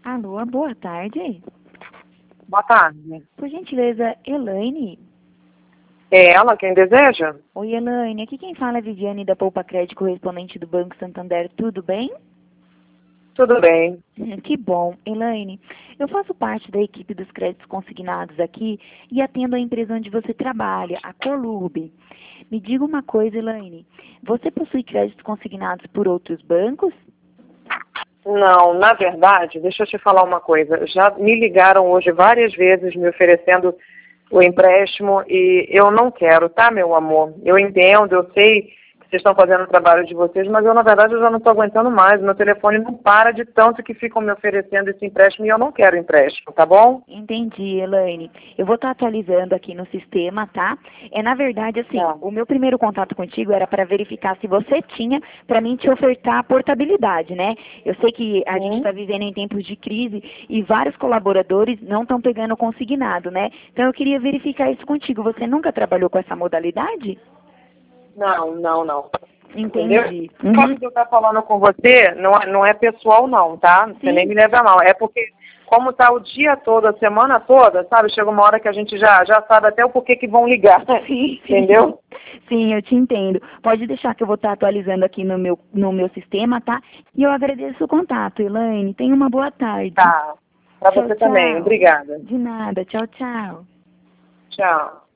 Alô, boa tarde. Boa tarde. Por gentileza, Elaine? É ela quem deseja? Oi, Elaine. Aqui quem fala é Viviane da Poupa Crédito, correspondente do Banco Santander. Tudo bem? Tudo bem. Que bom. Elaine, eu faço parte da equipe dos créditos consignados aqui e atendo a empresa onde você trabalha, a Colube. Me diga uma coisa, Elaine. Você possui créditos consignados por outros bancos? Não, na verdade, deixa eu te falar uma coisa. Já me ligaram hoje várias vezes me oferecendo o empréstimo e eu não quero, tá, meu amor? Eu entendo, eu sei que vocês estão fazendo o trabalho de vocês, mas eu, na verdade, eu já não estou aguentando mais. Meu telefone não para de tanto que ficam me oferecendo esse empréstimo e eu não quero empréstimo, tá bom? Entendi, Elaine. Eu vou estar atualizando aqui no sistema, tá? Na verdade, assim, Tá. o meu primeiro contato contigo era para verificar se você tinha, para mim te ofertar a portabilidade, né? Eu sei que a gente está vivendo em tempos de crise e vários colaboradores não estão pegando consignado, né? Então eu queria verificar isso contigo. Você nunca trabalhou com essa modalidade? Não. Entendeu? Entendi. O fato de eu estar falando com você não é pessoal não, tá? Você nem Sim. me leva a mal. É porque, como tá o dia todo, a semana toda, sabe? Chega uma hora que a gente já sabe até o porquê que vão ligar. Sim. Entendeu? Sim, eu te entendo. Pode deixar que eu vou estar atualizando aqui no meu sistema, tá? E eu agradeço o contato, Elaine. Tenha uma boa tarde. Tá. Pra Tchau, você também. tchau. Obrigada. De nada. Tchau, tchau. Tchau.